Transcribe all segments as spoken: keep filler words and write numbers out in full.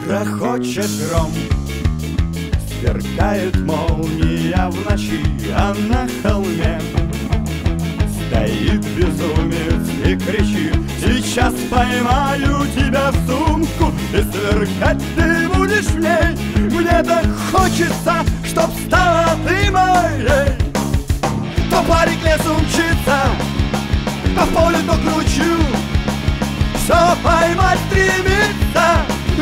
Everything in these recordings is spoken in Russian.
Грохочет гром, сверкает молния в ночи, а на холме стоит безумец и кричит: сейчас поймаю тебя в сумку, и сверкать ты будешь в ней. Мне так хочется, чтоб стала ты моей. То по реке мчится, то в поле, то к ручью, все поймать стремится.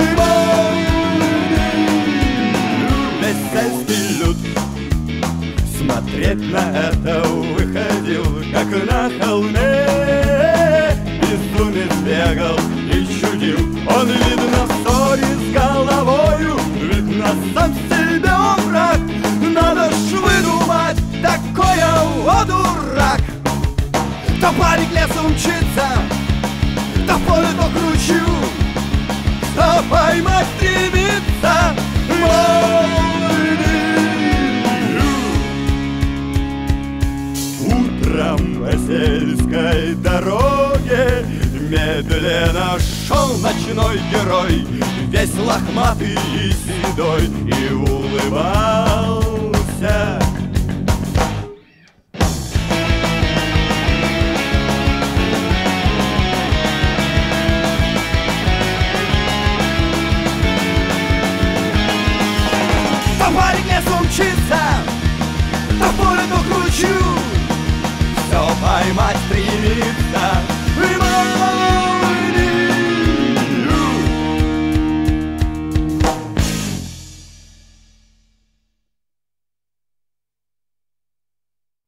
Весь сельский люд смотреть на это выходил, как на холме. Безумец бегал и чудил, он, видно, в ссоре с головою, видно, сам себе он враг. Надо ж выдумать такое, о дурак. То парик лесом мчится, то в поле, то к ручью, что поймать стремится. Утром по сельской дороге медленно шел ночной герой, весь лохматый и седой, и улыбался. То парик лесом мчится, то в поле, то к ручью, все поймать стремится.